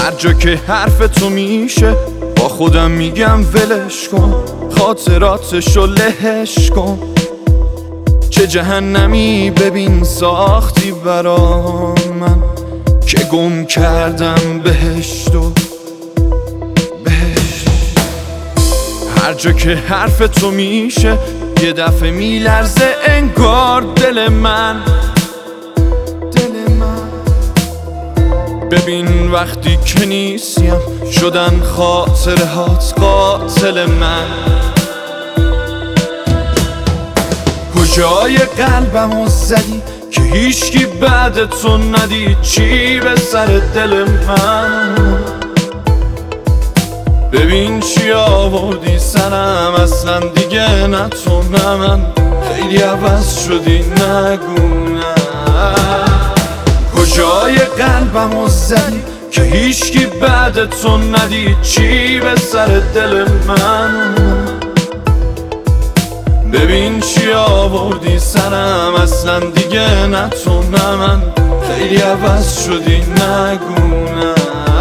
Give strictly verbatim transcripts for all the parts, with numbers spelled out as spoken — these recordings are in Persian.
هر جا که حرف تو میشه با خودم میگم ولش کن، خاطراتشو لهش کن. چه جهنمی ببین ساختی برا من که گم کردم بهشت و بهشت. هر جا که حرف تو میشه یه دفعه میلرزه انگار دل من دل من. ببین وقتی که نیستیم شدن خاطره هات قاتل من. کجای قلبمو زدی که هیچکی بعد تو ندید؟ چی به سر دل من؟ ببین چی آوردی سرم، اصلا دیگه نه تو نه من. خیلی عوض شدی نگو نه. کجای قلبمو زدی که هیچکی بعد تو ندید؟ چی به سر دل من؟ ببین چی آوردی سرم، اصلا دیگه نه تو نه من. خیلی عوض شدی نگو نه.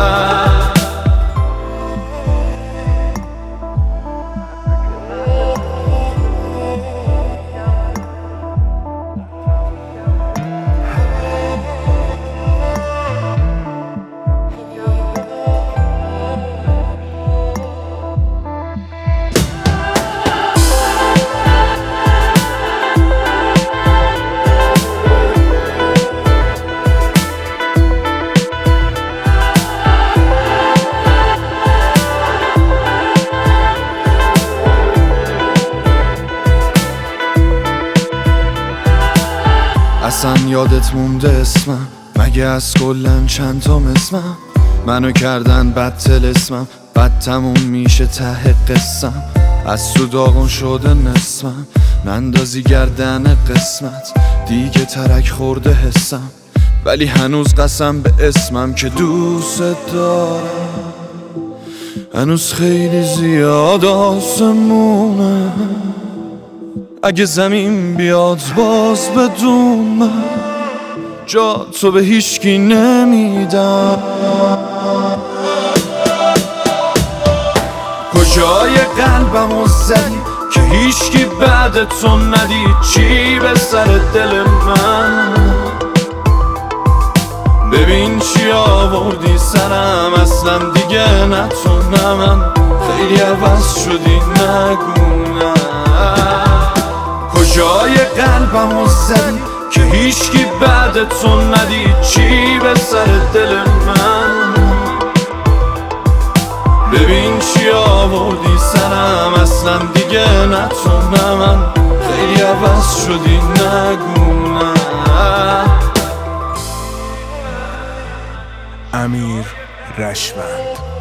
اصلا یادت مونده اسمم؟ مگه از کلن چند تا اسمم؟ منو کردن بد تلسمم، بد تموم میشه ته قسم. از تو داغون شده نسمم، نندازی گردن قسمت. دیگه ترک خورده حسم، ولی هنوز قسم به اسمم که دوست دارم. هنوز خیلی زیاد آسمونه، اگه زمین بیاد باز بدون من. جا تو به هیچکی نمیدم. کجای قلبمو زدی که هیچکی بعد تو ندید؟ چی به سر دل من؟ ببین چی آوردی سرم، اصلا دیگه نه تو نه من. خیلی عوض شدی نگو نه. کجای قلبمو زدی که هیچکی بعد تو ندید؟ چی به سر دل من؟ ببین چی آوردی سرم، اصلا دیگه نه تو نه من. خیلی عوض شدی نگو نه. امیر رشوند.